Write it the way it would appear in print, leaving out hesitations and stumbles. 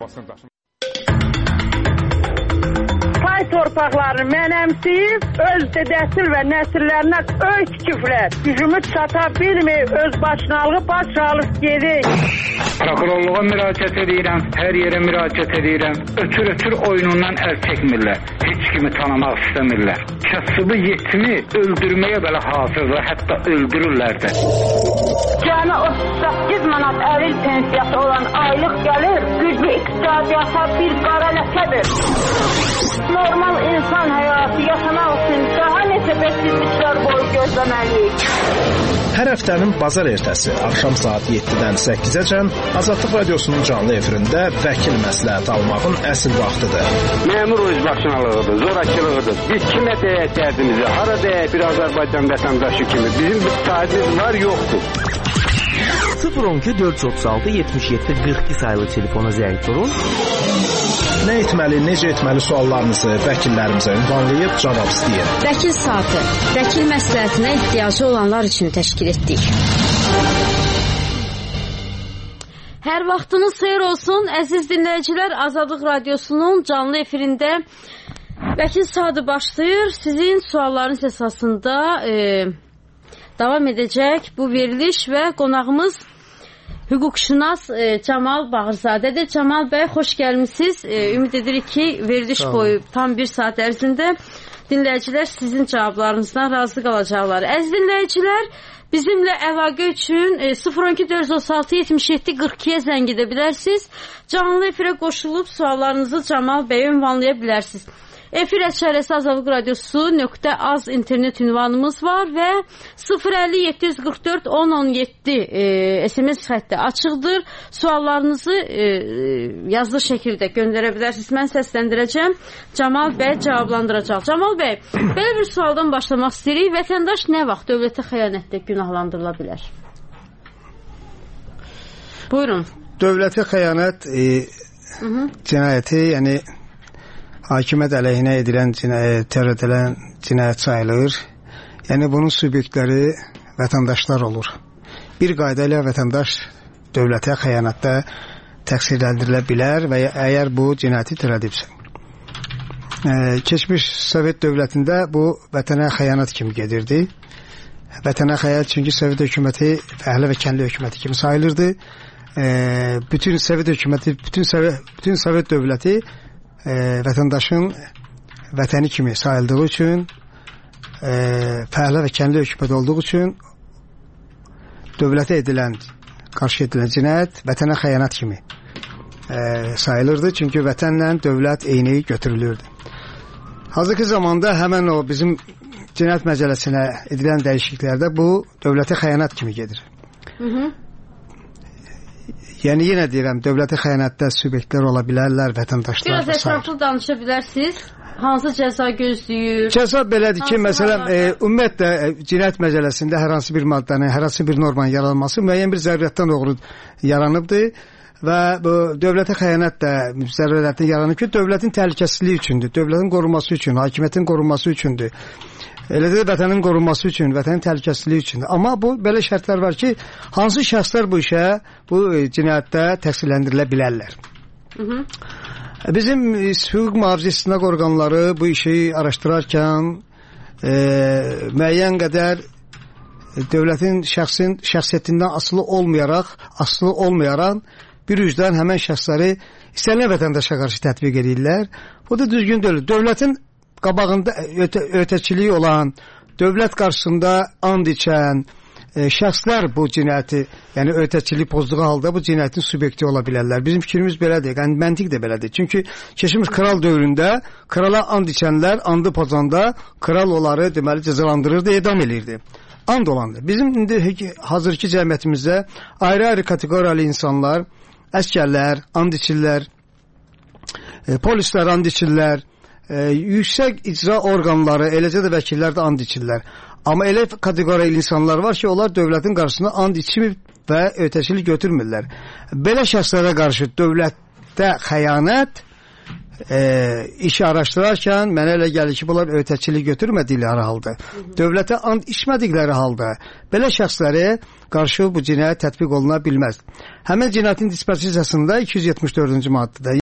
olmasını daşımışdır. Pay torpaqlarını mənəmsiyib, öz dədəsil və nəsillərinə öy tikiblər. Gücümüz çata bilmir, öz başınalığı baş alıb gedir. Prokurorluğa müraciət edirəm, hər yerə müraciət edirəm. Ötür oyunundan əl çəkmirlər. Heç kimi tanımaq istəmirlər. Kasıbı yetimi öldürməyə belə hazırdır, hətta öldürürlər də. Cəmi 38 manat əril pensiyası olan aylıq gəlir, güclü iqtisadiyyata bir qara ləkədir. Normal insan həyatı yaşamaq üçün daha neçə bekliyişlər boyu gözləməliyik. Hər həftənin bazar ertəsi axşam saat 7-dən 8-əcən Azadlıq Radiosunun canlı efirində vəkil məsləhət almağın əsl vaxtıdır. Məmur özbaşınalığıdır, zorakılığıdır. Biz kimə deyək dərdimizi, hara deyək bir Azərbaycan vətəndaşı kimi. Bizim bir sahibimiz var, yoxdur. 012-436-77-42 sayılı telefona zəng vurun. Nə etməli, necə etməli suallarınızı vəkillərimizə ünvanlayıb cavab istəyin. Vəkil saatı, vəkil məsləhətinə ehtiyacı olanlar üçün təşkil etdik. Hər vaxtınız xeyir olsun, əziz dinləyicilər. Azadlıq Radiosunun canlı efirində vəkil saatı başlayır. Sizin suallarınız əsasında davam edəcək bu veriliş və qonağımız hüquqşünas Camal Bağırzadədir. Camal bəy, xoş gəlmisiniz. Ümid edirik ki, veriliş boyu tam bir saat ərzində dinləyicilər sizin cavablarınızdan razı qalacaqlar. Əziz dinləyicilər, bizimlə əlaqə üçün 012-436-77-42-yə zəng edə bilərsiniz. Canlı efirə qoşulub suallarınızı Camal bəyə ünvanlaya bilərsiniz. Efir əşarəsi Azadlıq Radiosu.az internet ünvanımız var və 050-744-1017 SMS xətti açıqdır. Suallarınızı yazılı şəkildə göndərə bilərsiniz. Mən səsləndirəcəm. Camal bəy cavablandıracaq. Camal bəy, belə bir sualdan başlamaq istəyirik. Vətəndaş nə vaxt dövlətə xəyanətdə günahlandırıla bilər? Buyurun. Dövlətə xəyanət cinayəti, yəni hakimiyyət əleyhinə edilən, törədilən cinayət sayılır. Yəni bunun subyektləri vətəndaşlar olur. Bir qayda ilə vətəndaş dövlətə xəyanətdə təqsirləndirilə bilər və əgər bu cinayəti törədibsə. Keçmiş Sovet dövlətində bu vətənə xəyanət kimi gedirdi. Vətənə xəyanət çünki Sovet hökuməti fəhlə və kəndli hökuməti kimi sayılırdı. Bütün Sovet hökuməti, bütün Sovet dövləti vətəndaşın vətəni kimi sayıldığı üçün, fəhlə və kəndli hökumət olduğu üçün dövlətə qarşı edilən cinayət vətənə xəyanət kimi sayılırdı. Çünki vətənlə dövlət eyni götürülürdü. Hazırki zamanda həmən o bizim cinayət məcəlləsinə edilən dəyişikliklərdə bu dövlətə xəyanət kimi gedir. Yəni yenə deyirəm, dövlətə xəyanətdə subyektlər ola bilərlər, vətəndaşlar. Biraz ətraflı danışa bilərsiniz. Hansı cəza gözləyir? Cəza belədir ki, məsələn, ümumiyyətlə cinayət məcəlləsində hər hansı bir maddənin, hər hansı bir normanın yaranması müəyyən bir zəruriyyətdən doğru yaranıbdır və bu dövlətə xəyanət də zəruriyyətdən yaranıb ki, dövlətin təhlükəsizliyi üçündür, dövlətin qorunması üçün, hakimiyyətin qorunması üçündür. Elə də vətənin qorunması üçün, vətənin təhlükəsizliyi üçün. Amma bu belə şərtlər var ki, hansı şəxslər bu işə, bu cinayətdə təqsirləndirilə bilərlər. Bizim hüquq mühafizə istinaq orqanları bu işi araşdırarkən müəyyən qədər dövlətin şəxsiyyətindən asılı olmayaraq bir üzdən həmən şəxsləri istənilən vətəndaşa qarşı tətbiq edirlər. Bu da düzgün deyil. Dövlətin qabağında ötəçiliyi olan, dövlət qarşısında and içən şəxslər bu cinayəti, yəni ötəçilik pozduğu halda bu cinayətin subyekti ola bilərlər. Bizim fikrimiz belədir, yəni məntiq də belədir. Çünki keçmiş kral dövründə krala and içənlər andı pozanda kral onları deməli cəzalandırırdı, edam edirdi. And olandı. Bizim indi hazırki cəmiyyətimizdə ayrı-ayrı kateqoriyalı insanlar, əskərlər, and içirlər, polislər and içirlər, yüksək icra orqanları, eləcə də vəkillər də and içirlər. Amma elə kateqoriyalı insanlar var ki, onlar dövlətin qarşısında and içmir və ötəçilik götürmürlər. Belə şəxslərə qarşı dövlətdə xəyanət işi araşdırarkən mənə elə gəlir ki, bunlar ötəçilik götürmədikləri halda, dövlətə and içmədikləri halda belə şəxslərə qarşı bu cinayət tətbiq oluna bilməz. Həmin cinayətin disposisiyasında 274-cü maddədə